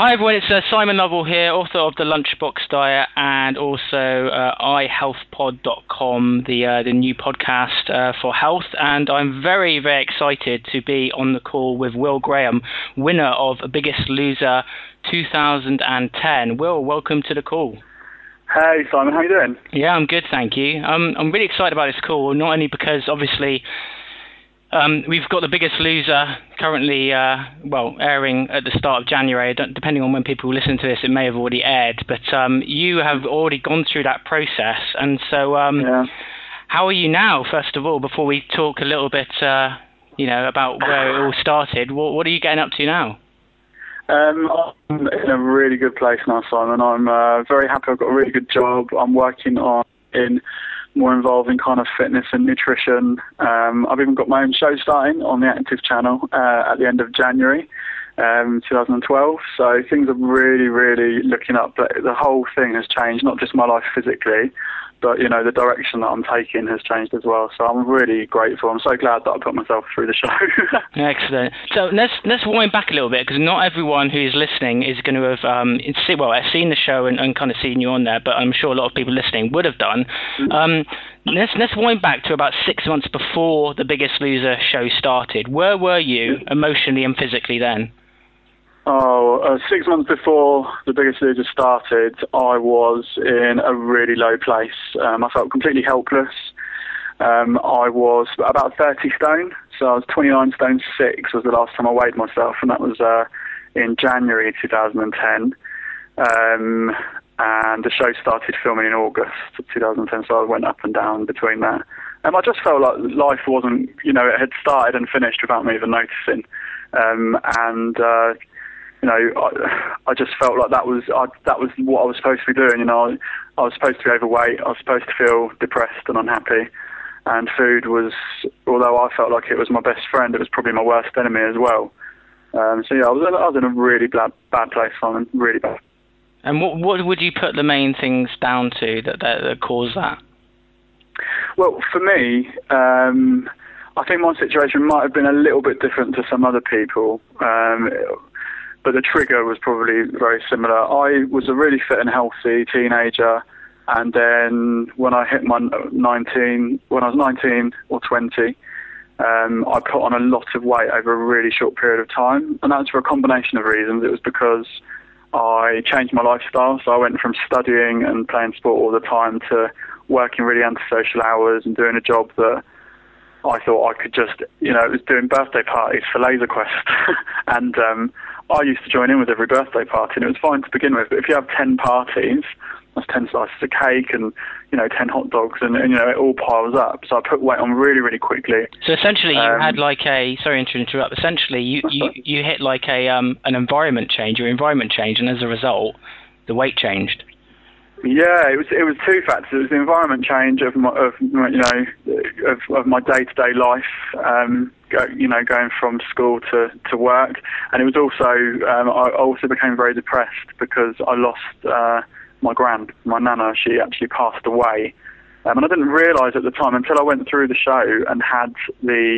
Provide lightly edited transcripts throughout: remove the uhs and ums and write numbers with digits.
Hi everyone, it's Simon Lovell here, author of The Lunchbox Diet and also iHealthPod.com, the new podcast for health. And I'm very, very excited to be on the call with Will Graham, winner of Biggest Loser 2010. Will, welcome to the call. Hey Simon, how you doing? Yeah, I'm good, thank you. I'm really excited about this call, not only because obviously we've got The Biggest Loser currently, airing at the start of January. Depending on when people listen to this, it may have already aired. But you have already gone through that process, and so how are you now? First of all, before we talk a little bit, about where it all started, what are you getting up to now? I'm in a really good place now, Simon. I'm very happy. I've got a really good job. I'm working in more involving kind of fitness and nutrition. I've even got my own show starting on the Active channel at the end of January 2012. So things are really, really looking up. But the whole thing has changed, not just my life physically, but the direction that I'm taking has changed as well. So I'm really grateful. I'm so glad that I put myself through the show. Excellent. So let's wind back a little bit, because not everyone who is listening is going to have seen the show and kind of seen you on there, but I'm sure a lot of people listening would have done. Let's wind back to about 6 months before the Biggest Loser show started. Where were you emotionally and physically then? 6 months before the Biggest Loser started, I was in a really low place. I felt completely helpless. I was about 30 stone, so I was 29 stone 6 was the last time I weighed myself, and that was in January 2010. And the show started filming in August of 2010, so I went up and down between that. I just felt like life wasn't, it had started and finished without me even noticing. I just felt like that was what I was supposed to be doing. I was supposed to be overweight. I was supposed to feel depressed and unhappy. And food was, although I felt like it was my best friend, it was probably my worst enemy as well. I was in a really bad place, Simon, really bad. And what would you put the main things down to that caused that? Well, for me, I think my situation might have been a little bit different to some other people. But the trigger was probably very similar. I was a really fit and healthy teenager, and then when I hit when I was 19 or 20, I put on a lot of weight over a really short period of time, and that's for a combination of reasons. It was because I changed my lifestyle, so I went from studying and playing sport all the time to working really antisocial hours and doing a job that I thought I could just, it was doing birthday parties for Laser Quest. And I used to join in with every birthday party, and it was fine to begin with. But if you have 10 parties, that's 10 slices of cake and, 10 hot dogs, and it all piles up. So I put weight on really, really quickly. So essentially you had sorry to interrupt, essentially you hit like an environment change, and as a result, the weight changed. Yeah, it was two factors. It was the environment change of my day-to-day life, going from school to work, and it was also I also became very depressed because I lost my nana. She actually passed away, and I didn't realise at the time until I went through the show and had the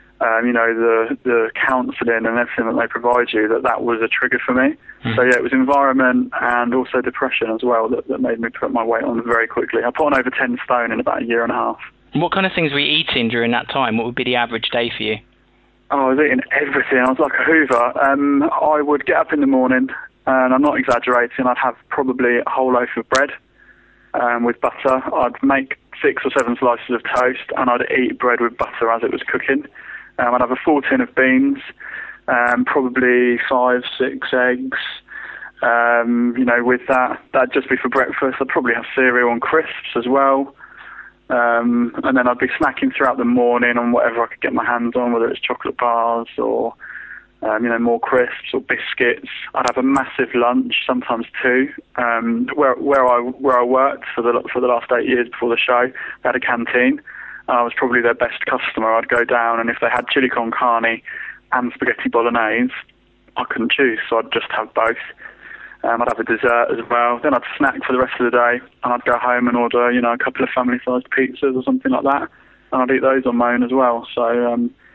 counselling and everything that they provide you, that was a trigger for me. So yeah, it was environment and also depression as well that made me put my weight on very quickly. I put on over 10 stone in about a year and a half. What kind of things were you eating during that time? What would be the average day for you? I was eating everything. I was like a Hoover. I would get up in the morning, and I'm not exaggerating, I'd have probably a whole loaf of bread with butter. I'd make 6 or 7 slices of toast, and I'd eat bread with butter as it was cooking. I'd have a full tin of beans, probably 5, 6 eggs. With that'd just be for breakfast. I'd probably have cereal and crisps as well. And then I'd be snacking throughout the morning on whatever I could get my hands on, whether it's chocolate bars or, more crisps or biscuits. I'd have a massive lunch, sometimes 2. Where I worked for the last 8 years before the show, they had a canteen. I was probably their best customer. I'd go down, and if they had chili con carne and spaghetti bolognese, I couldn't choose, so I'd just have both. I'd have a dessert as well. Then I'd snack for the rest of the day, and I'd go home and order, a couple of family-sized pizzas or something like that, and I'd eat those on my own as well. So,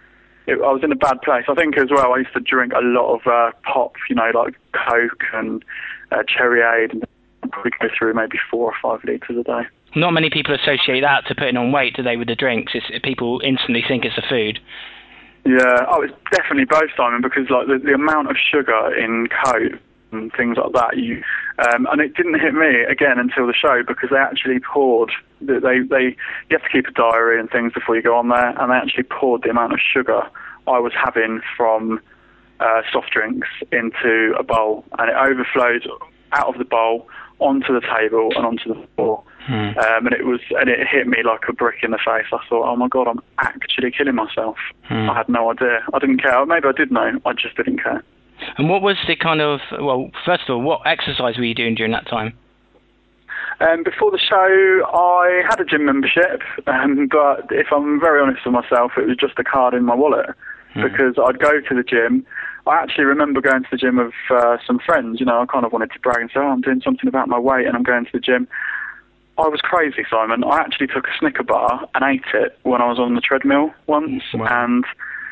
I was in a bad place. I think as well, I used to drink a lot of pop, like Coke and Cherryade, and I'd probably go through maybe 4 or 5 litres a day. Not many people associate that to putting on weight, do they, with the drinks? People instantly think it's the food. Yeah, it's definitely both, Simon, because like the amount of sugar in Coke and things like that, and it didn't hit me again until the show, because they actually poured. You have to keep a diary and things before you go on there, and they actually poured the amount of sugar I was having from soft drinks into a bowl, and it overflowed out of the bowl onto the table and onto the floor. And it hit me like a brick in the face. I thought, oh my God, I'm actually killing myself. I had no idea. I didn't care. Maybe I did know. I just didn't care. And what was the kind of, first of all, what exercise were you doing during that time? Before the show, I had a gym membership, but if I'm very honest with myself, it was just a card in my wallet, because I'd go to the gym. I actually remember going to the gym with some friends. I kind of wanted to brag and say, I'm doing something about my weight and I'm going to the gym. I was crazy, Simon. I actually took a Snicker bar and ate it when I was on the treadmill once. Wow. And,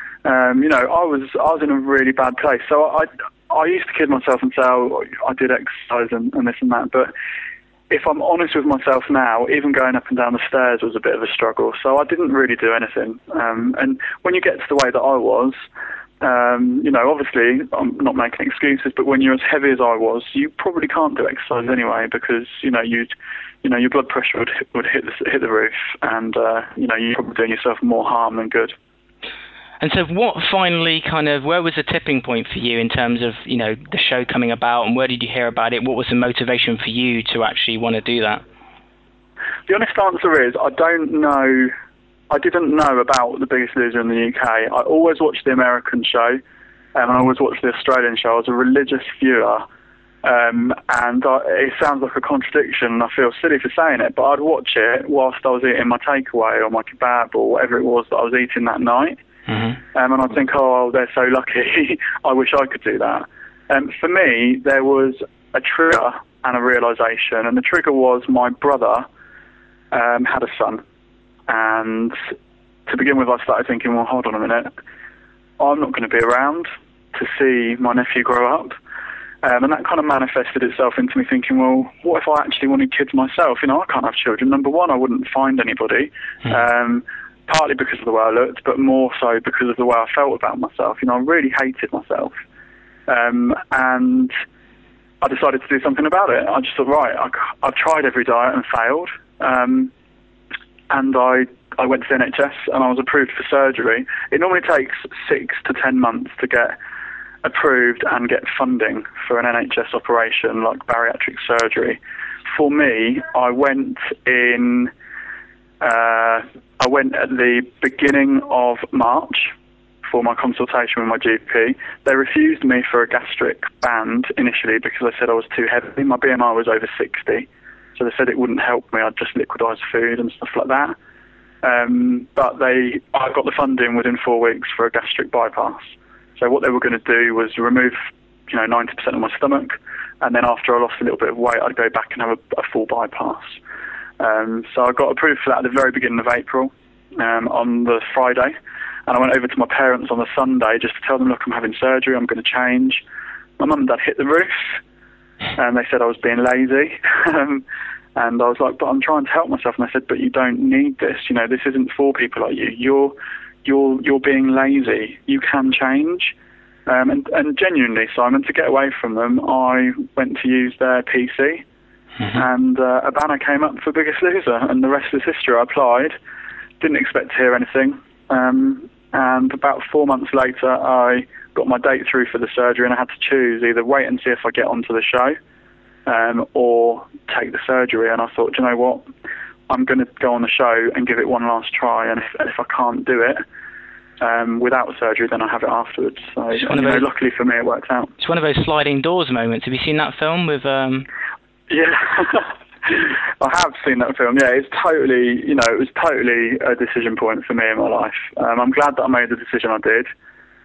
I was in a really bad place. So I used to kid myself and say, I did exercise and this and that. But if I'm honest with myself now, even going up and down the stairs was a bit of a struggle. So I didn't really do anything. And when you get to the way that I was, obviously I'm not making excuses, but when you're as heavy as I was, you probably can't do exercise anyway, because your blood pressure would hit the roof, and you're probably doing yourself more harm than good. And so what finally where was the tipping point for you in terms of, the show coming about, and where did you hear about it? What was the motivation for you to actually want to do that? The honest answer is, I don't know. I didn't know about The Biggest Loser in the UK. I always watched the American show, and I always watched the Australian show. I was a religious viewer, and it sounds like a contradiction, and I feel silly for saying it, but I'd watch it whilst I was eating my takeaway or my kebab or whatever it was that I was eating that night. And I'd think, oh, they're so lucky. I wish I could do that. For me, there was a trigger and a realisation, and the trigger was my brother had a son. And to begin with, I started thinking, well, hold on a minute. I'm not going to be around to see my nephew grow up. And that kind of manifested itself into me thinking, well, what if I actually wanted kids myself? I can't have children. Number one, I wouldn't find anybody, partly because of the way I looked, but more so because of the way I felt about myself. I really hated myself. And I decided to do something about it. I just thought, right, I've tried every diet and failed. And I went to the NHS and I was approved for surgery. It normally takes 6 to 10 months to get approved and get funding for an NHS operation like bariatric surgery. For me, I went at the beginning of March for my consultation with my GP. They refused me for a gastric band initially because they said I was too heavy. My BMI was over 60. So they said it wouldn't help me, I'd just liquidise food and stuff like that. But I got the funding within 4 weeks for a gastric bypass. So what they were going to do was remove 90% of my stomach, and then after I lost a little bit of weight, I'd go back and have a full bypass. So I got approved for that at the very beginning of April, on the Friday, and I went over to my parents on the Sunday just to tell them, look, I'm having surgery, I'm going to change. My mum and dad hit the roof, and they said I was being lazy. And I was like, but I'm trying to help myself. And they said, but you don't need this. This isn't for people like you. You're being lazy. You can change. And genuinely, Simon, to get away from them, I went to use their PC, and a banner came up for Biggest Loser, and the rest is history. I applied, didn't expect to hear anything, and about 4 months later, I got my date through for the surgery, and I had to choose either wait and see if I get onto the show, or take the surgery. And I thought, you know what, I'm going to go on the show and give it one last try, and if I can't do it without surgery, then I have it afterwards. So luckily for me, it worked out. It's one of those sliding doors moments. Have you seen that film with? Yeah, I have seen that film. Yeah, it's totally, it was totally a decision point for me in my life. I'm glad that I made the decision I did.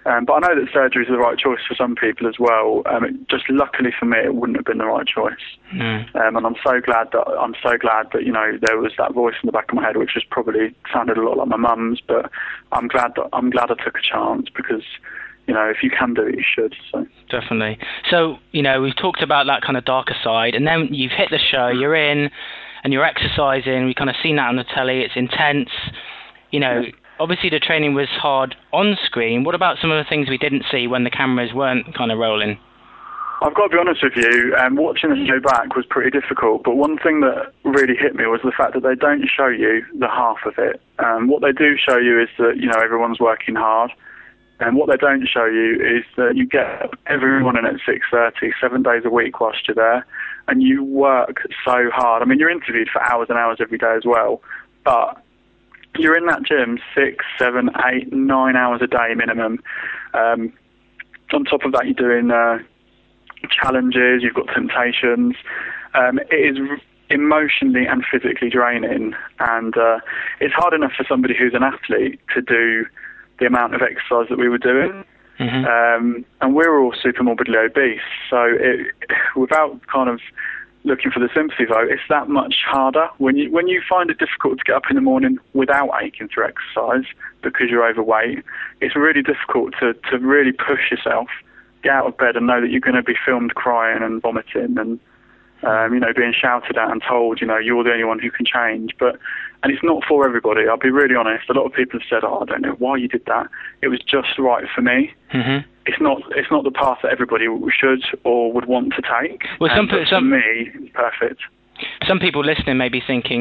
But I know that surgery is the right choice for some people as well. Just luckily for me, it wouldn't have been the right choice. And I'm so glad that there was that voice in the back of my head, which was probably sounded a lot like my mum's. But I'm glad I took a chance, because if you can do it, you should. So definitely. So we've talked about that kind of darker side, and then you've hit the show. You're in, and you're exercising. We kind of seen that on the telly. It's intense. Obviously the training was hard on screen. What about some of the things we didn't see when the cameras weren't kind of rolling? I've got to be honest with you, watching the show back was pretty difficult, but one thing that really hit me was the fact that they don't show you the half of it. What they do show you is that, everyone's working hard, and what they don't show you is that you get everyone in at 6:30, 7 days a week whilst you're there, and you work so hard. I mean, you're interviewed for hours and hours every day as well, but you're in that gym 6, 7, 8, 9 hours a day minimum. On top of that, you're doing challenges, you've got temptations. It is emotionally and physically draining, and it's hard enough for somebody who's an athlete to do the amount of exercise that we were doing. And we're all super morbidly obese, so without kind of looking for the sympathy vote, it's that much harder when you find it difficult to get up in the morning without aching through exercise because you're overweight. It's really difficult to really push yourself, get out of bed and know that you're going to be filmed crying and vomiting and being shouted at and told you're the only one who can change. And it's not for everybody. I'll be really honest. A lot of people have said, I don't know why you did that. It was just right for me. It's not the path that everybody should or would want to take. Well, for me, it's perfect. Some people listening may be thinking,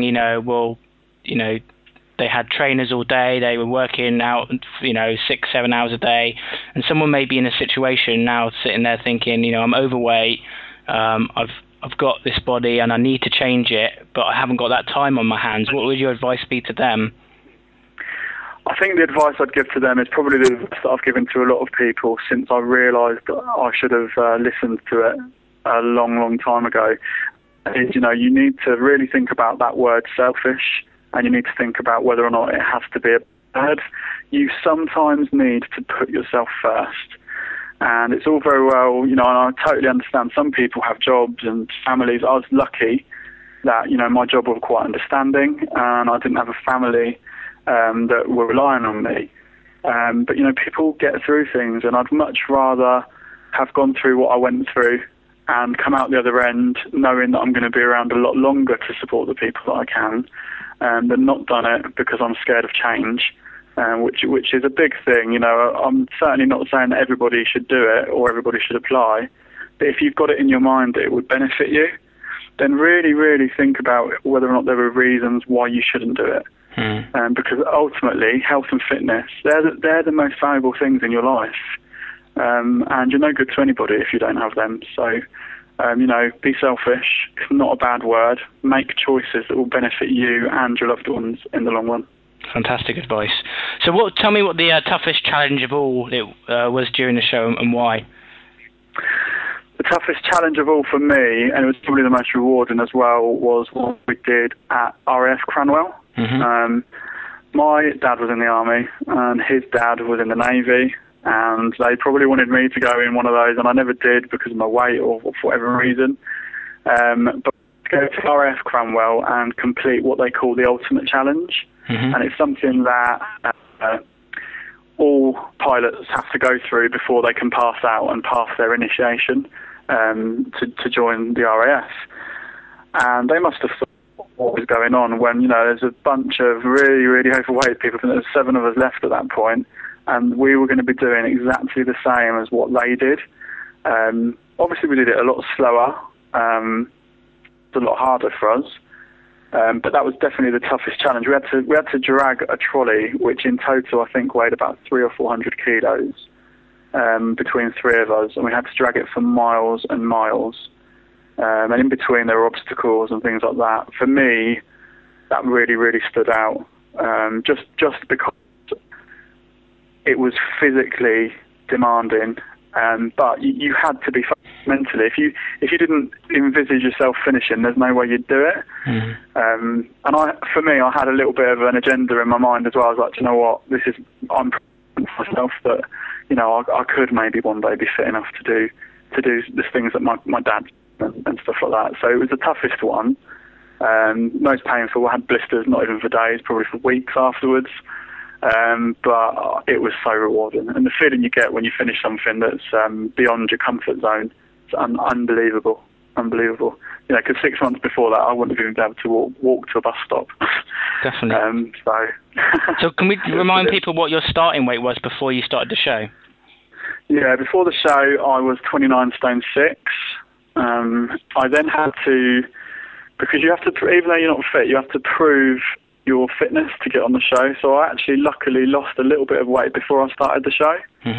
they had trainers all day, they were working out, 6, 7 hours a day, and someone may be in a situation now sitting there thinking, I'm overweight, I've got this body and I need to change it, but I haven't got that time on my hands. What would your advice be to them? I think the advice I'd give to them is probably the advice that I've given to a lot of people since I realised that I should have listened to it a long, long time ago. Is, you need to really think about that word selfish, and you need to think about whether or not it has to be a bad. You sometimes need to put yourself first. And it's all very well, and I totally understand some people have jobs and families. I was lucky that, my job was quite understanding and I didn't have a family that were relying on me. But, people get through things, and I'd much rather have gone through what I went through and come out the other end knowing that I'm going to be around a lot longer to support the people that I can, than not done it because I'm scared of change. Which is a big thing. I'm certainly not saying that everybody should do it or everybody should apply, but if you've got it in your mind that it would benefit you, then really, really think about whether or not there are reasons why you shouldn't do it. Because ultimately, health and fitness, they're the most valuable things in your life, and you're no good to anybody if you don't have them. So, be selfish. It's not a bad word. Make choices that will benefit you and your loved ones in the long run. Fantastic advice. So tell me what the toughest challenge of all was during the show and why. The toughest challenge of all for me, and it was probably the most rewarding as well, was what we did at RAF Cranwell. My dad was in the army and his dad was in the Navy, and they probably wanted me to go in one of those, and I never did because of my weight or for whatever reason. But to go to RAF Cranwell and complete what they call the ultimate challenge. And it's something that all pilots have to go through before they can pass out and pass their initiation to join the RAF. And they must have thought what was going on when, there's a bunch of really, really overweight people. I think there's 7 of us left at that point, and we were going to be doing exactly the same as what they did. Obviously, we did it a lot slower. It's a lot harder for us. But that was definitely the toughest challenge. We had to drag a trolley, which in total I think weighed about 300 or 400 kilos between 3 of us, and we had to drag it for miles and miles. And in between there were obstacles and things like that. For me, that really, really stood out, just because it was physically demanding. But you had to be mentally. If you didn't envisage yourself finishing, there's no way you'd do it. And for me, I had a little bit of an agenda in my mind as well. I was like, you know what, I'm proud of myself that you know, I could maybe one day be fit enough to do the things that my dad and stuff like that. So it was the toughest one, most painful. I had blisters, not even for days, probably for weeks afterwards. But it was so rewarding, and the feeling you get when you finish something that's beyond your comfort zone, it's unbelievable. You know, because 6 months before that, I wouldn't have even been able to walk to a bus stop. Definitely. So So can we remind people what your starting weight was before you started the show? Yeah, before the show, I was 29 stone 6. I then had to, because you have to, even though you're not fit, you have to prove your fitness to get on the show. So I actually luckily lost a little bit of weight before I started the show.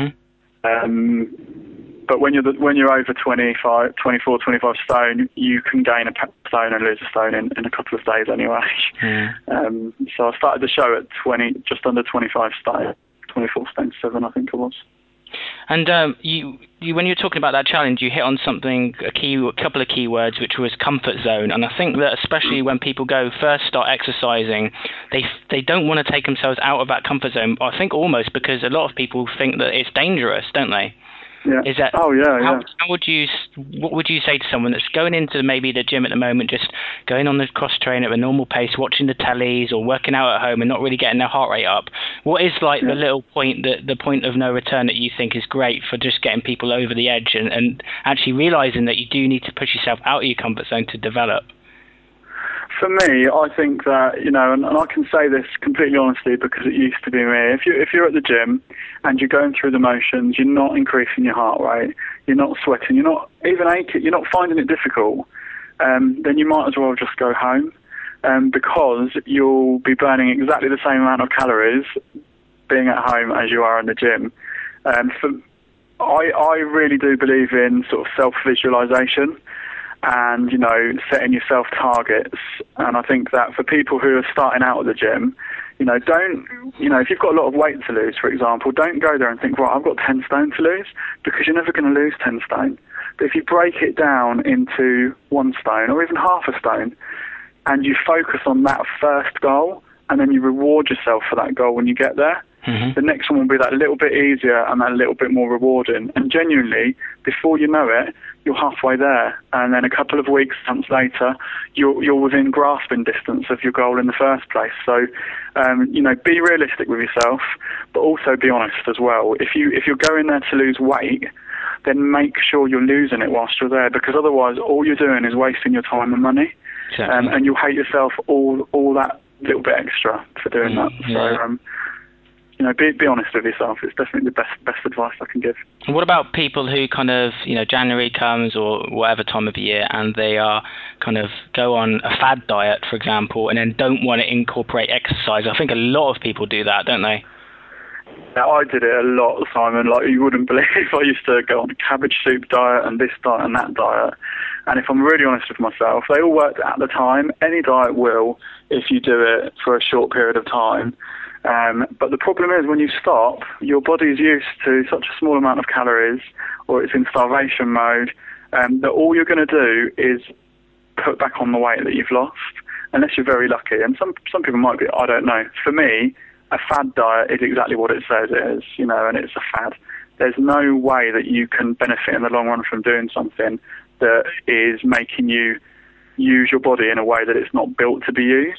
But when you're over 24, 25 stone, you can gain a stone and lose a stone in a couple of days anyway. So I started the show at just under 25 stone, 24 stone 7, I think it was. And you when you're talking about that challenge, you hit on something, a couple of keywords, which was comfort zone. And I think that especially when people first start exercising, they don't want to take themselves out of that comfort zone. I think almost because a lot of people think that it's dangerous, don't they? Yeah. Is that? Oh yeah. What would you say to someone that's going into maybe the gym at the moment, just going on the cross train at a normal pace, watching the tellies or working out at home and not really getting their heart rate up? What is the little point, the point of no return that you think is great for just getting people over the edge and actually realizing that you do need to push yourself out of your comfort zone to develop? For me, I think that, you know, and I can say this completely honestly because it used to be me. If you're at the gym and you're going through the motions, you're not increasing your heart rate, you're not sweating, you're not even aching, you're not finding it difficult, then you might as well just go home, because you'll be burning exactly the same amount of calories being at home as you are in the gym. I really do believe in sort of self-visualization and, you know, setting yourself targets. And I think that for people who are starting out at the gym, you know, if you've got a lot of weight to lose, for example, don't go there and think, right, I've got 10 stone to lose, because you're never going to lose 10 stone. But if you break it down into 1 stone or even half a stone, and you focus on that first goal, and then you reward yourself for that goal when you get there, the next one will be that little bit easier and that little bit more rewarding. And genuinely, before you know it, you're halfway there. And then a couple of weeks, months later, you're within grasping distance of your goal in the first place. So, you know, be realistic with yourself, but also be honest as well. If you're going there to lose weight, then make sure you're losing it whilst you're there, because otherwise all you're doing is wasting your time and money. And you'll hate yourself all that little bit extra for doing that. So, you know, be honest with yourself. It's definitely the best advice I can give. And what about people who kind of, you know, January comes or whatever time of year and they are kind of go on a fad diet, for example, and then don't want to incorporate exercise? I think a lot of people do that, don't they? Yeah, I did it a lot, Simon. Like, you wouldn't believe, I used to go on a cabbage soup diet and this diet and that diet. And if I'm really honest with myself, they all worked at the time. Any diet will if you do it for a short period of time. But the problem is when you stop, your body is used to such a small amount of calories, or it's in starvation mode, that all you're going to do is put back on the weight that you've lost, unless you're very lucky. And some people might be, I don't know. For me, a fad diet is exactly what it says it is, you know, and it's a fad. There's no way that you can benefit in the long run from doing something that is making you use your body in a way that it's not built to be used.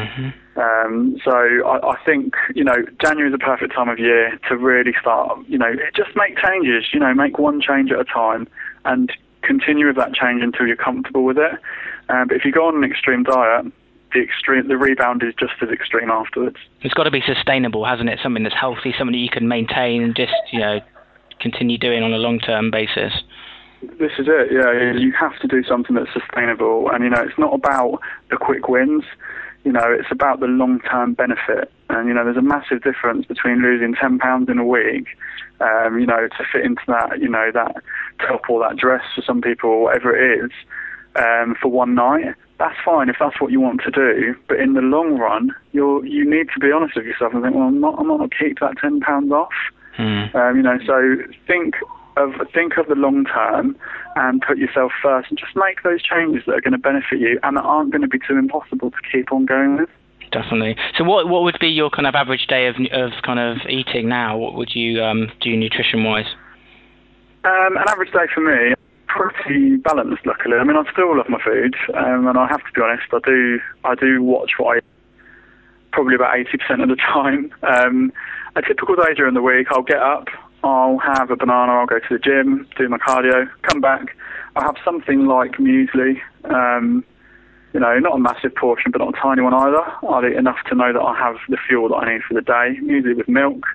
So I think, you know, January is a perfect time of year to really start, you know, just make changes, you know, make one change at a time and continue with that change until you're comfortable with it. But if you go on an extreme diet, the rebound is just as extreme afterwards. It's got to be sustainable, hasn't it? Something that's healthy, something that you can maintain and just, you know, continue doing on a long-term basis. This is it, yeah. You have to do something that's sustainable. And, you know, it's not about the quick wins. You know, it's about the long-term benefit. And, you know, there's a massive difference between losing 10 pounds in a week, you know, to fit into that, you know, that top or that dress for some people, or whatever it is, for one night. That's fine if that's what you want to do. But in the long run, you need to be honest with yourself and think, well, I'm not going to keep that £10 off. You know, so think of the long term and put yourself first and just make those changes that are going to benefit you and that aren't going to be too impossible to keep on going with. definitely. So what would be your kind of average day of kind of eating now? What would you do nutrition wise? An average day for me, pretty balanced, luckily. I mean, I still love my food, and I have to be honest, I do watch what I eat probably about 80% of the time. A typical day during the week, I'll get up, I'll have a banana, I'll go to the gym, do my cardio, come back, I'll have something like muesli, you know, not a massive portion, but not a tiny one either. I'll eat enough to know that I have the fuel that I need for the day, muesli with milk.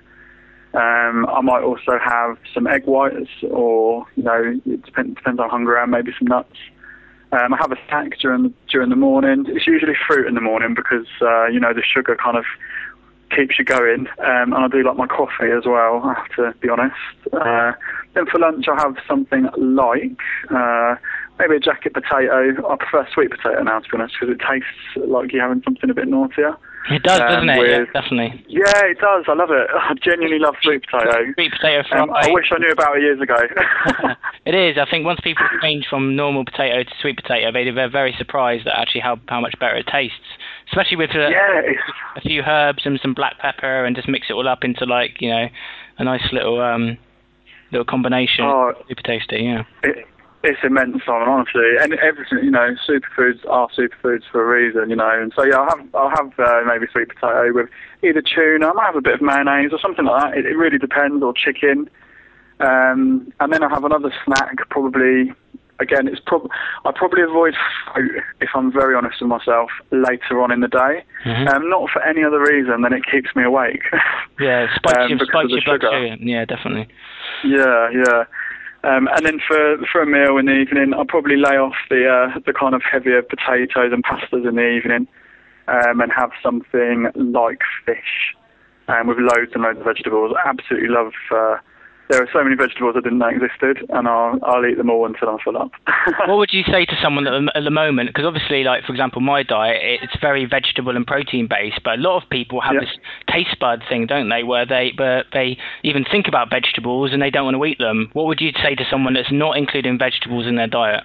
I might also have some egg whites, or, you know, it depends how hungry I am, maybe some nuts. I have a snack during the morning. It's usually fruit in the morning because, you know, the sugar kind of keeps you going. And I do like my coffee as well, I have to be honest. Then for lunch I'll have something like maybe a jacket potato. I prefer sweet potato now, to be honest, because it tastes like you're having something a bit naughtier. It does, doesn't it? Yeah, definitely. Yeah, it does. I love it. I genuinely love sweet potato. Sweet potato fry. I wish I knew about it years ago. It is. I think once people change from normal potato to sweet potato, they're very surprised at actually how much better it tastes. Especially with a few herbs and some black pepper, and just mix it all up into, like, you know, a nice little combination. Super tasty, yeah. It's immense, Simon, honestly, and everything, you know, superfoods are superfoods for a reason, you know. And so yeah, I'll have maybe sweet potato with either tuna. I might have a bit of mayonnaise or something like that. It really depends, or chicken. And then I'll have another snack, probably. Again, I probably avoid fruit, if I'm very honest with myself, later on in the day. Mm-hmm. Not for any other reason than it keeps me awake. Yeah, spikes your blood sugar. Yeah, definitely. Yeah. And then for a meal in the evening, I'll probably lay off the kind of heavier potatoes and pastas in the evening, and have something like fish, with loads and loads of vegetables. I absolutely love. There are so many vegetables I didn't know existed, and I'll eat them all until I'm full up. What would you say to someone at the moment? Because obviously, like, for example, my diet, it's very vegetable and protein based, but a lot of people have this taste bud thing, don't they, where they even think about vegetables and they don't want to eat them. What would you say to someone that's not including vegetables in their diet?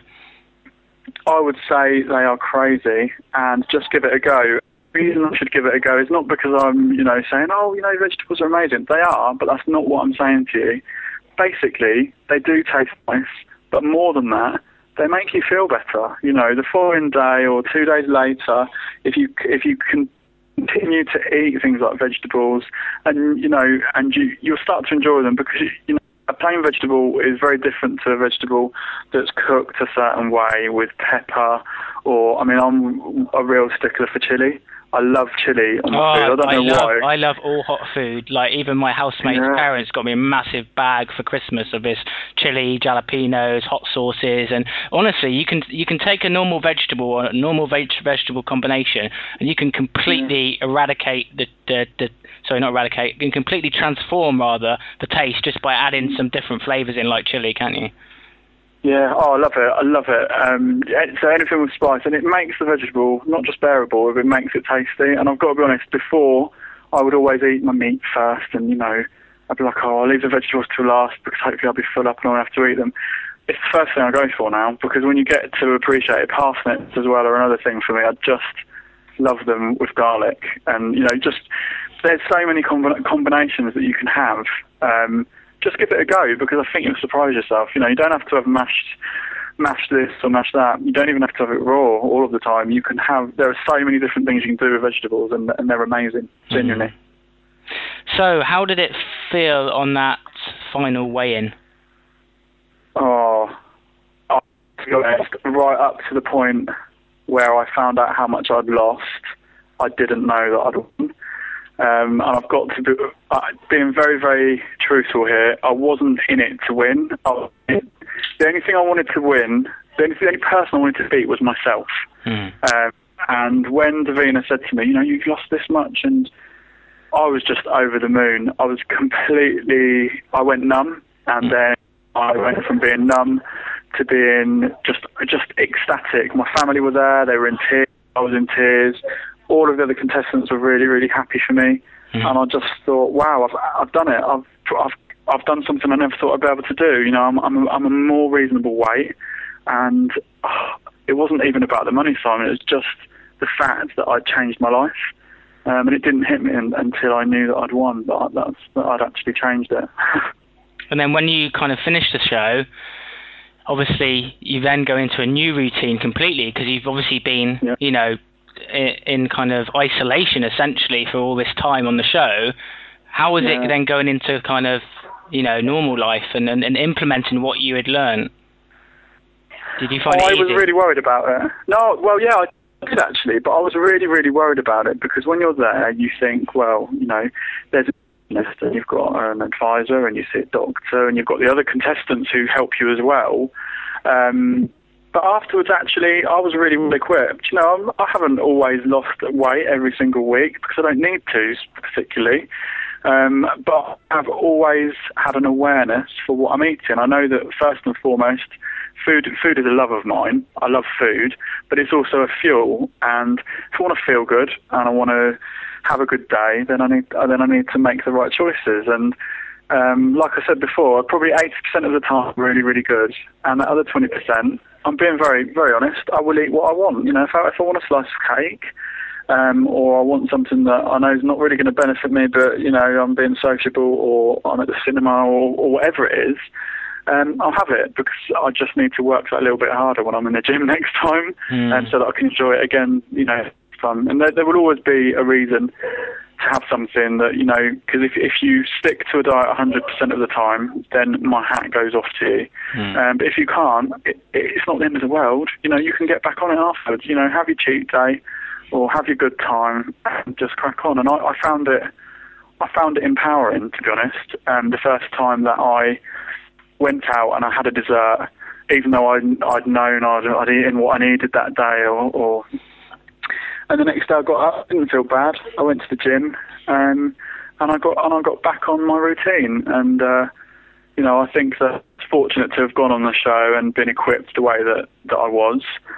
I would say they are crazy, and just give it a go. The reason I should give it a go is not because I'm, you know, saying, oh, you know, vegetables are amazing. They are, but that's not what I'm saying to you. Basically, they do taste nice, but more than that, they make you feel better. You know, the following day or 2 days later, if you can continue to eat things like vegetables, and, you know, and you'll start to enjoy them, because, you know, a plain vegetable is very different to a vegetable that's cooked a certain way with pepper, or, I mean, I'm a real stickler for chili. I love chili on my food. I don't know why. I love all hot food. Like, even my housemate's parents got me a massive bag for Christmas of this chili, jalapenos, hot sauces, and honestly, you can take a normal vegetable or a normal vegetable combination, and you can completely you can completely transform the taste just by adding some different flavors in, like chili, can't you? Yeah, I love it. So anything with spice, and it makes the vegetable not just bearable, but it makes it tasty. And I've got to be honest, before I would always eat my meat first, and, you know, I'd be like, oh, I'll leave the vegetables till last because hopefully I'll be full up and I won't have to eat them. It's the first thing I go for now, because when you get to appreciate it, parsnips as well are another thing for me. I just love them with garlic, and, you know, just there's so many combinations that you can have. Just give it a go, because I think you'll surprise yourself. You know, you don't have to have mashed this or mashed that. You don't even have to have it raw all of the time. You can have. There are so many different things you can do with vegetables, and they're amazing, genuinely. So, how did it feel on that final weigh-in? Oh, to be honest, right up to the point where I found out how much I'd lost, I didn't know that I'd won. And I've got to be being very, very truthful here. I wasn't in it to win. The only thing I wanted to win, the only person I wanted to beat was myself. And when Davina said to me, you know, you've lost this much, and I was just over the moon. I went numb, and then I went from being numb to being just ecstatic. My family were there. They were in tears. I was in tears. All of the other contestants were really, really happy for me, and I just thought, wow, I've done it. I've done something I never thought I'd be able to do. You know, I'm a more reasonable weight, and it wasn't even about the money, Simon. It was just the fact that I'd changed my life. And it didn't hit me until I knew that I'd won, that I'd actually changed it. And then when you kind of finish the show, obviously you then go into a new routine completely, because you've obviously been, you know, in kind of isolation essentially for all this time on the show. How was it then going into kind of, you know, normal life and implementing what you had learned? Did you find it easy? I was really worried about it. No, well, yeah, I did actually, but I was really, really worried about it, because when you're there, you think, well, you know, there's and you've got an advisor, and you see a doctor, and you've got the other contestants who help you as well. But afterwards, actually, I was really well equipped. You know, I haven't always lost weight every single week, because I don't need to particularly. But I've always had an awareness for what I'm eating. I know that first and foremost, food is a love of mine. I love food, but it's also a fuel. And if I want to feel good and I want to have a good day, then I need to make the right choices. And like I said before, probably 80% of the time really, really good, and the other 20%, I'm being very, very honest, I will eat what I want. You know, if I want a slice of cake, or I want something that I know is not really going to benefit me, but, you know, I'm being sociable, or I'm at the cinema, or whatever it is, I'll have it, because I just need to work that little bit harder when I'm in the gym next time, so that I can enjoy it again, you know, fun. And there will always be a reason to have something that, you know, because if you stick to a diet 100% of the time, then my hat goes off to you. But if you can't, it's not the end of the world. You know, you can get back on it afterwards. You know, have your cheat day, or have your good time, and just crack on. And I found it empowering, to be honest. The first time that I went out and I had a dessert, even though I'd known I'd eaten what I needed that day, or and the next day I got up, didn't feel bad. I went to the gym, and I got back on my routine. And you know, I think that it's fortunate to have gone on the show and been equipped the way that I was.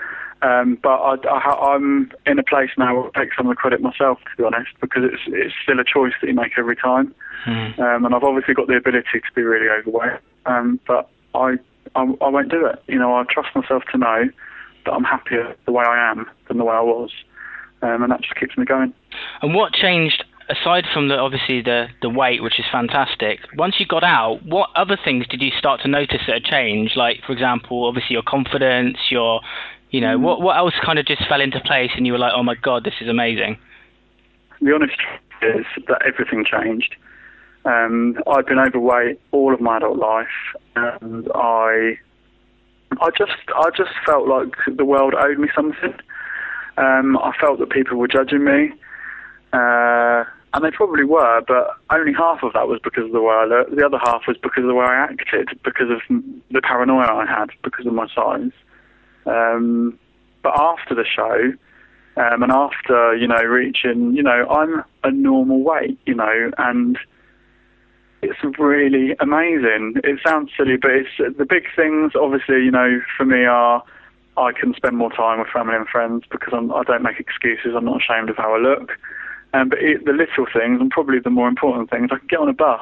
But I'm in a place now where I take some of the credit myself, to be honest, because it's still a choice that you make every time. And I've obviously got the ability to be really overweight, but I won't do it. You know, I trust myself to know that I'm happier the way I am than the way I was. And that just keeps me going. And what changed, aside from obviously the weight, which is fantastic, once you got out, what other things did you start to notice that had changed? Like, for example, obviously your confidence, you know, what else kind of just fell into place and you were like, oh my God, this is amazing? The honest truth is that everything changed. I've been overweight all of my adult life, and I just felt like the world owed me something. I felt that people were judging me, and they probably were, but only half of that was because of the way I looked. The other half was because of the way I acted, because of the paranoia I had, because of my size. But after the show, and after, you know, reaching, you know, I'm a normal weight, you know, and it's really amazing. It sounds silly, but it's the big things, obviously, you know, for me are, I can spend more time with family and friends because I don't make excuses. I'm not ashamed of how I look. But the little things, and probably the more important things, I can get on a bus.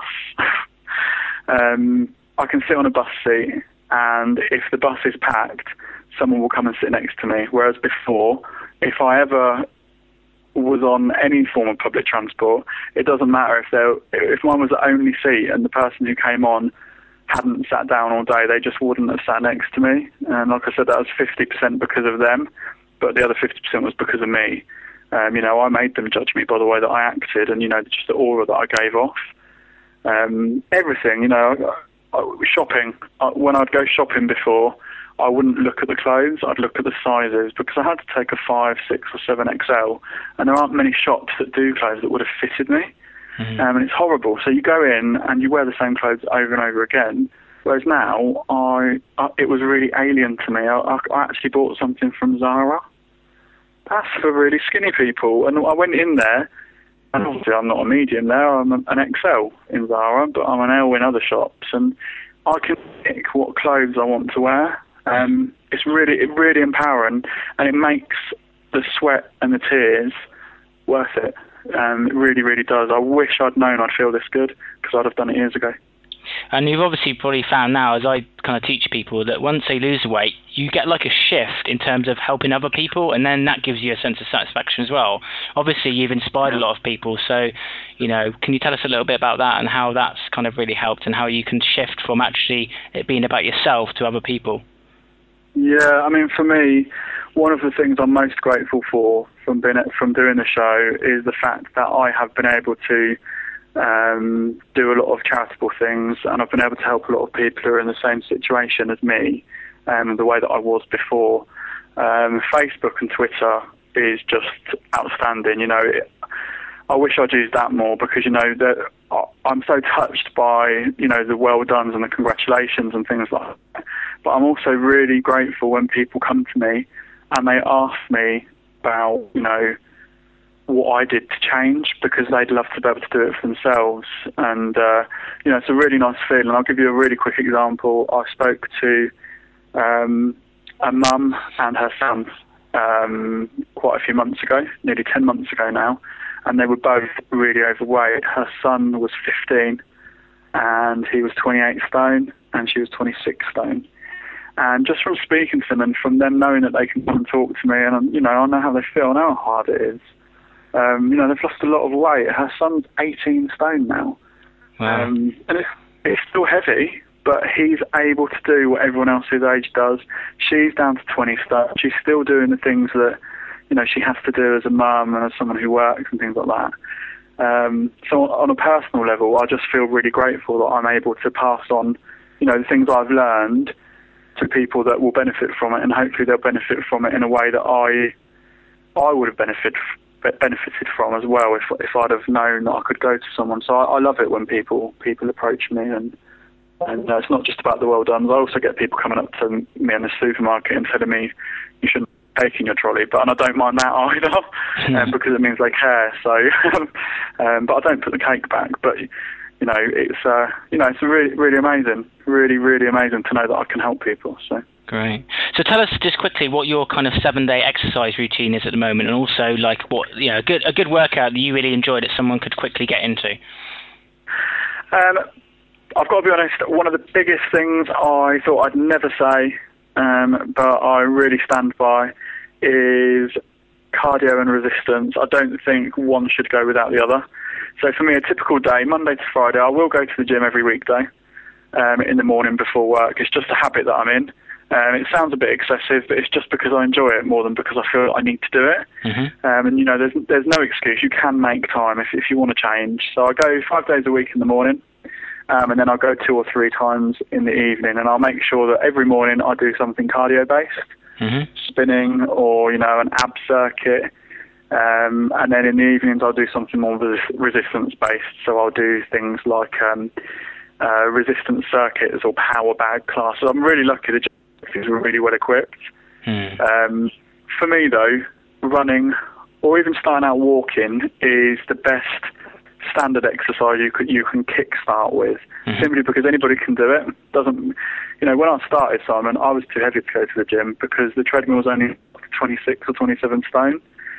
I can sit on a bus seat, and if the bus is packed, someone will come and sit next to me. Whereas before, if I ever was on any form of public transport, it doesn't matter if mine was the only seat and the person who came on hadn't sat down all day, they just wouldn't have sat next to me. And like I said, that was 50% because of them, but the other 50% was because of me. You know, I made them judge me by the way that I acted, and, you know, just the aura that I gave off. Everything, you know, shopping. When I'd go shopping before, I wouldn't look at the clothes, I'd look at the sizes, because I had to take a 5, 6 or 7 XL, and there aren't many shops that do clothes that would have fitted me. And it's horrible. So you go in and you wear the same clothes over and over again, whereas now it was really alien to me. I actually bought something from Zara. That's for really skinny people. And I went in there, and obviously I'm not a medium there, I'm an XL in Zara, but I'm an L in other shops, and I can pick what clothes I want to wear. It's really empowering, and it makes the sweat and the tears worth it. It really, really does. I wish I'd known I'd feel this good, because I'd have done it years ago. And you've obviously probably found now, as I kind of teach people, that once they lose weight, you get like a shift in terms of helping other people, and then that gives you a sense of satisfaction as well. Obviously, you've inspired a lot of people, so, can you tell us a little bit about that and how that's kind of really helped and how you can shift from actually it being about yourself to other people? Yeah, I mean, for me, one of the things I'm most grateful for from doing the show is the fact that I have been able to do a lot of charitable things, and I've been able to help a lot of people who are in the same situation as me, the way that I was before. Facebook and Twitter is just outstanding. I wish I'd used that more because that I'm so touched by the well dones and the congratulations and things like that. But I'm also really grateful when people come to me and they ask me about what I did to change, because they'd love to be able to do it for themselves. And it's a really nice feeling. I'll give you a really quick example. I spoke to a mum and her son quite a few months ago, nearly 10 months ago now, and they were both really overweight. Her son was 15 and he was 28 stone and she was 26 stone. And just from speaking to them and from them knowing that they can come and talk to me, and I know how they feel, I know how hard it is. They've lost a lot of weight. Her son's 18 stone now. Wow. And it's still heavy, but he's able to do what everyone else his age does. She's down to 20 stone. She's still doing the things that she has to do as a mum and as someone who works and things like that. So on a personal level, I just feel really grateful that I'm able to pass on, the things I've learned to people that will benefit from it, and hopefully they'll benefit from it in a way that I would have benefited from as well if I'd have known that I could go to someone. So I love it when people approach me, and it's not just about the well done. I also get people coming up to me in the supermarket and telling me you shouldn't take in your trolley, and I don't mind that either, because it means they care. So, but I don't put the cake back. But it's really, really amazing, really, really amazing to know that I can help people. So. Great. So tell us just quickly what your kind of 7-day exercise routine is at the moment, and also like what a good workout that you really enjoy that someone could quickly get into. I've got to be honest. One of the biggest things I thought I'd never say, but I really stand by, is cardio and resistance. I don't think one should go without the other. So for me, a typical day, Monday to Friday, I will go to the gym every weekday in the morning before work. It's just a habit that I'm in. It sounds a bit excessive, but it's just because I enjoy it more than because I feel I need to do it. Mm-hmm. And there's no excuse. You can make time if you want to change. So I go 5 days a week in the morning, and then I'll go 2 or 3 times in the evening. And I'll make sure that every morning I do something cardio based, mm-hmm. spinning or an ab circuit. And then in the evenings I'll do something more resistance based. So I'll do things like resistance circuits or power bag classes. I'm really lucky. The gym is really well equipped. For me though, running or even starting out walking is the best standard exercise you can kick start with, mm-hmm. simply because anybody can do it. When I started, Simon, I was too heavy to go to the gym because the treadmill was only 26 or 27 stone.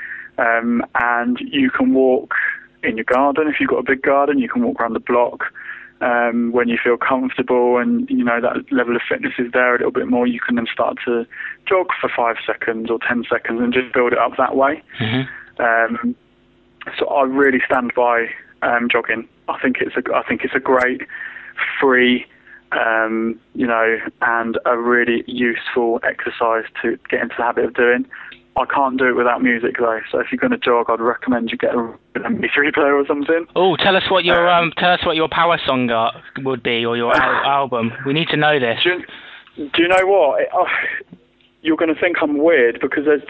And you can walk in your garden. If you've got a big garden, you can walk around the block. When you feel comfortable and that level of fitness is there a little bit more, you can then start to jog for 5 seconds or 10 seconds and just build it up that way. Mm-hmm. So I really stand by jogging. I think it's a great free and a really useful exercise to get into the habit of doing. I can't do it without music though, so if you're going to jog, I'd recommend you get an MP3 player or something. Oh, tell us what your power song would be, or your album. We need to know this. Do you know what? You're going to think I'm weird because it's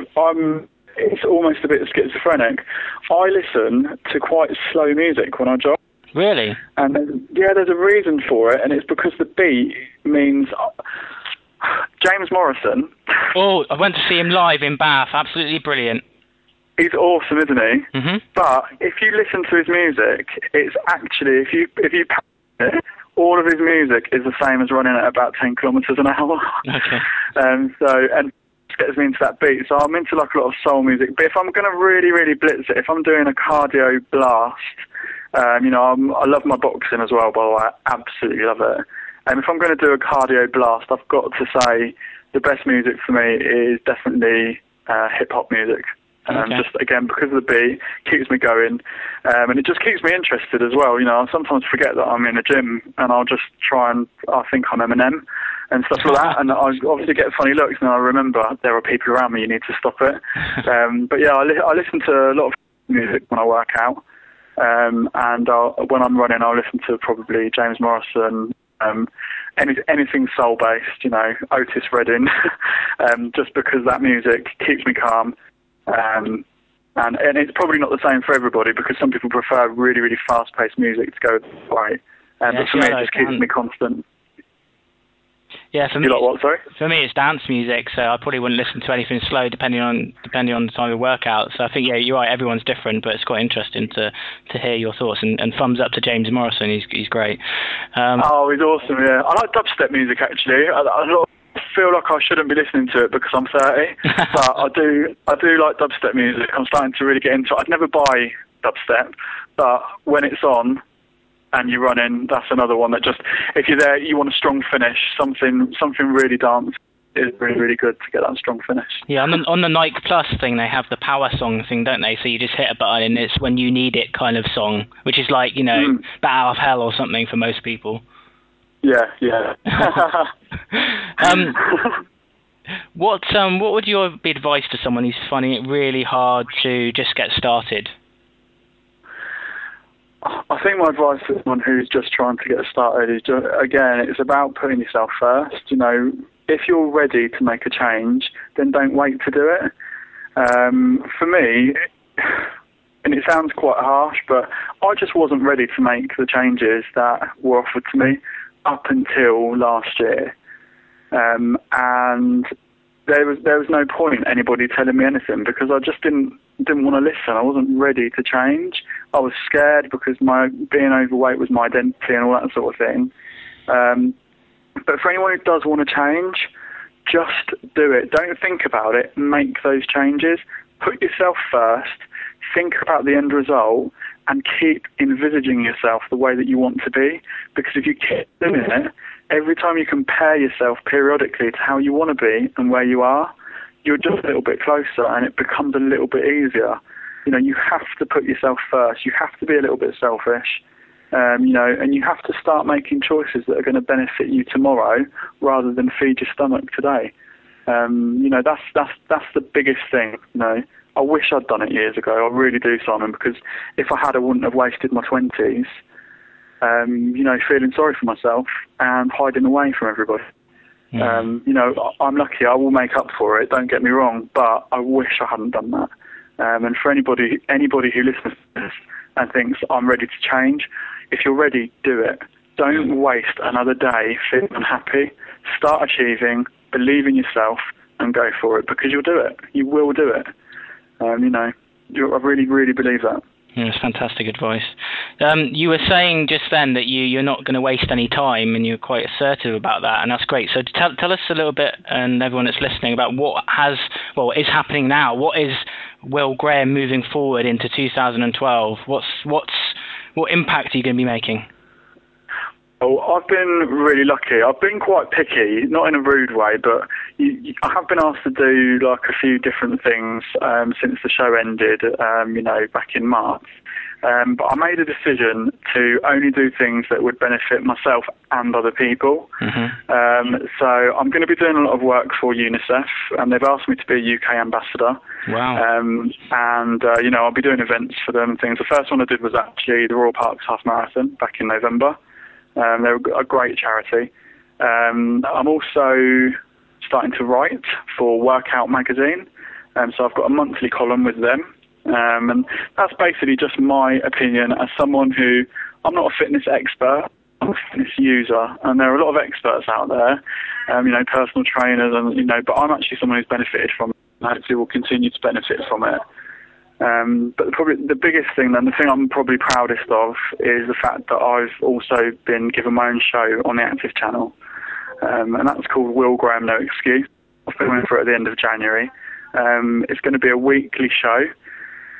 almost a bit schizophrenic. I listen to quite slow music when I jog. Really? And there's a reason for it, and it's because the beat means. James Morrison. Oh, I went to see him live in Bath. Absolutely brilliant. He's awesome, isn't he? Mm-hmm. But if you listen to his music, it's actually if you it, all of his music is the same as running at about 10 kilometres an hour. Okay. And it gets me into that beat. So I'm into like a lot of soul music. But if I'm going to really, really blitz it, if I'm doing a cardio blast, I love my boxing as well, by the way. I absolutely love it. And if I'm going to do a cardio blast, I've got to say the best music for me is definitely hip-hop music. Just, again, because of the beat, keeps me going. And it just keeps me interested as well. I sometimes forget that I'm in a gym and I'll just I think I'm Eminem and stuff like that. And I obviously get funny looks and I remember there are people around me, you need to stop it. But yeah, I listen to a lot of music when I work out. And when I'm running, I'll listen to probably James Morrison, anything soul-based, Otis Redding, just because that music keeps me calm. And it's probably not the same for everybody because some people prefer really, really fast-paced music to go the way. But for me, it just keeps me constant. Yeah, for me, you like what, sorry? For me, it's dance music, so I probably wouldn't listen to anything slow depending on the time of workout. So I think, yeah, you're right, everyone's different, but it's quite interesting to hear your thoughts. And thumbs up to James Morrison, he's great. Oh, he's awesome, yeah. I like dubstep music, actually. I feel like I shouldn't be listening to it because I'm 30, but I do like dubstep music. I'm starting to really get into it. I'd never buy dubstep, but when it's on and you're running, that's another one that just, if you're there, you want a strong finish, something really dance is really, really good to get that strong finish. Yeah, on the Nike Plus thing, they have the power song thing, don't they? So you just hit a button and it's when you need it kind of song, which is like, Bat Out of Hell or something for most people. Yeah. What would your be advice to someone who's finding it really hard to just get started? I think my advice to someone who's just trying to get started is again, it's about putting yourself first. If you're ready to make a change, then don't wait to do it. For me, and it sounds quite harsh, but I just wasn't ready to make the changes that were offered to me up until last year. And there was no point anybody telling me anything because I just didn't want to listen. I wasn't ready to change. I was scared because my being overweight was my identity and all that sort of thing. But for anyone who does want to change, just do it. Don't think about it. Make those changes. Put yourself first. Think about the end result and keep envisaging yourself the way that you want to be. Because if you keep doing it, every time you compare yourself periodically to how you want to be and where you are, you're just a little bit closer and it becomes a little bit easier. You have to put yourself first. You have to be a little bit selfish. And you have to start making choices that are going to benefit you tomorrow rather than feed your stomach today. That's the biggest thing. I wish I'd done it years ago. I really do, Simon, because if I had, I wouldn't have wasted my 20s, feeling sorry for myself and hiding away from everybody. Yeah. I'm lucky. I will make up for it. Don't get me wrong, but I wish I hadn't done that. And for anybody who listens to this and thinks I'm ready to change, if you're ready, do it. Don't waste another day feeling unhappy. Start achieving, believe in yourself, and go for it because you'll do it. You will do it. I really, really believe that. Yeah, it's fantastic advice. You were saying just then that you're not going to waste any time, and you're quite assertive about that, and that's great. So tell us a little bit, and everyone that's listening, about what is happening now. What is Will Graham moving forward into 2012? What impact are you going to be making? Oh, I've been really lucky. I've been quite picky, not in a rude way, but I have been asked to do like a few different things since the show ended, back in March. But I made a decision to only do things that would benefit myself and other people. Mm-hmm. So I'm going to be doing a lot of work for UNICEF, and they've asked me to be a UK ambassador. Wow. I'll be doing events for them and things. The first one I did was actually the Royal Parks Half Marathon back in November. They're a great charity. I'm also starting to write for Workout magazine. So I've got a monthly column with them. And that's basically just my opinion as someone who, I'm not a fitness expert, I'm a fitness user. And there are a lot of experts out there, personal trainers, but I'm actually someone who's benefited from it and hopefully will continue to benefit from it. But probably the biggest thing, and the thing I'm probably proudest of, is the fact that I've also been given my own show on the Active channel. And that's called Will Graham No Excuse. I've been in for it at the end of January. It's going to be a weekly show.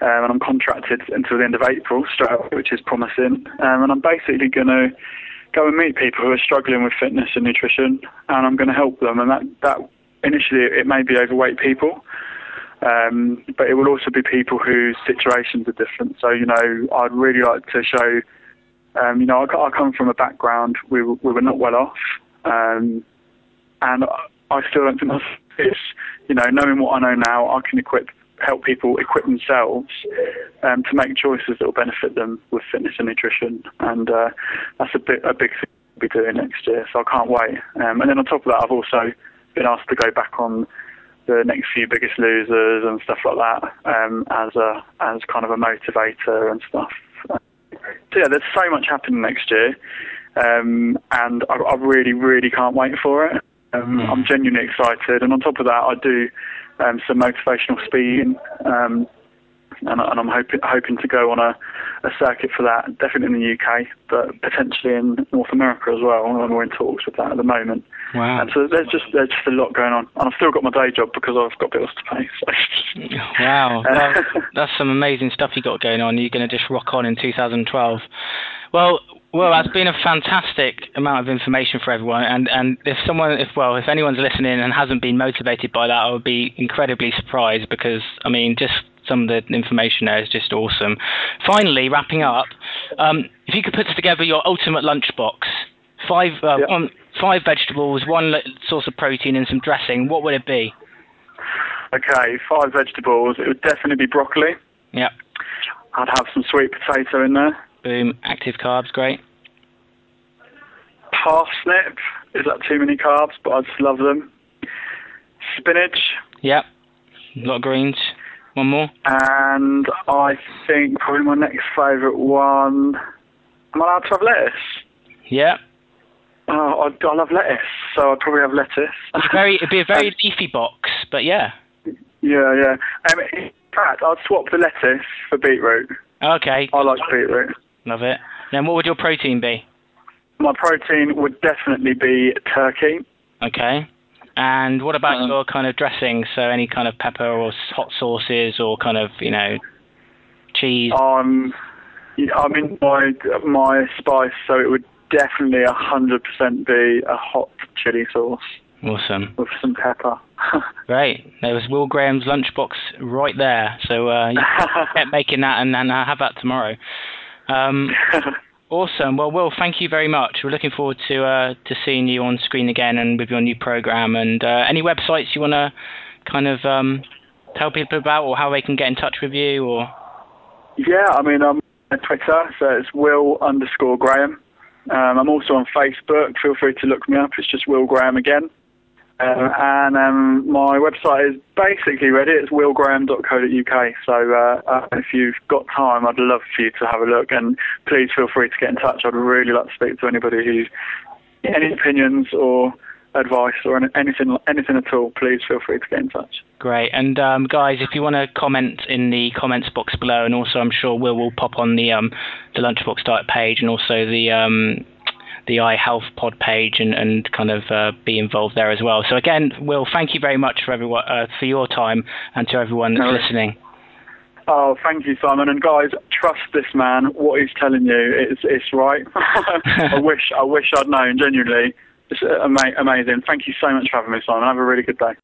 and I'm contracted until the end of April, straight away, which is promising. And I'm basically going to go and meet people who are struggling with fitness and nutrition, and I'm going to help them. And that initially it may be overweight people, but it will also be people whose situations are different. So, I'd really like to show, I come from a background, we were not well off, and I still don't think it's, knowing what I know now, I can help people equip themselves to make choices that will benefit them with fitness and nutrition. And that's a big thing we'll be doing next year, so I can't wait. And then on top of that, I've also been asked to go back on the next few Biggest Losers and stuff like that, as kind of a motivator and stuff. So yeah, there's so much happening next year, and I really, really can't wait for it. I'm genuinely excited, and on top of that, I do some motivational speaking, and I'm hoping to go on a circuit for that, definitely in the UK, but potentially in North America as well. And we're in talks with that at the moment. Wow! And so there's just a lot going on, and I've still got my day job because I've got bills to pay. So. Wow, that's some amazing stuff you got going on. You're going to just rock on in 2012. Well, that's been a fantastic amount of information for everyone. And if anyone's listening and hasn't been motivated by that, I would be incredibly surprised, because just some of the information there is just awesome. Finally, wrapping up, if you could put together your ultimate lunchbox, 5 vegetables, 1 source of protein, and some dressing, what would it be? Okay, 5 vegetables. It would definitely be broccoli. Yep. I'd have some sweet potato in there. Boom. Active carbs, great. Parsnip. Is that too many carbs? But I just love them. Spinach. Yep. A lot of greens. 1 more. And I think probably my next favourite one. Am I allowed to have lettuce? Yeah. Oh, I love lettuce, so I'd probably have lettuce. It'd be a very leafy box, but yeah. Yeah. In fact, I'd swap the lettuce for beetroot. Okay. I like beetroot. Love it. Then what would your protein be? My protein would definitely be turkey. Okay. And what about your kind of dressing? So any kind of pepper or hot sauces or kind of, cheese? I'm in my spice, so it would definitely 100% be a hot chili sauce. Awesome. With some pepper. Great. There was Will Graham's lunchbox right there. So you kept making that, and then have that tomorrow. Awesome. Well, Will, thank you very much. We're looking forward to seeing you on screen again and with your new program. And any websites you want to kind of tell people about, or how they can get in touch with you, or? Yeah, I'm on Twitter, so it's Will_Graham. I'm also on Facebook. Feel free to look me up. It's just Will Graham again. And my website is basically ready. It's willgraham.co.uk. So if you've got time, I'd love for you to have a look. And please feel free to get in touch. I'd really like to speak to anybody who's any opinions or advice or anything at all. Please feel free to get in touch. Great. And guys, if you want to comment in the comments box below, and also I'm sure Will pop on the Lunchbox Diet page, and also the iHealth Pod page, and kind of be involved there as well. So again, Will, thank you very much for everyone for your time, and to everyone that's listening. Oh, thank you, Simon. And guys, trust this man. What he's telling you, it's right. I wish I'd known. Genuinely, it's amazing. Thank you so much for having me, Simon. Have a really good day.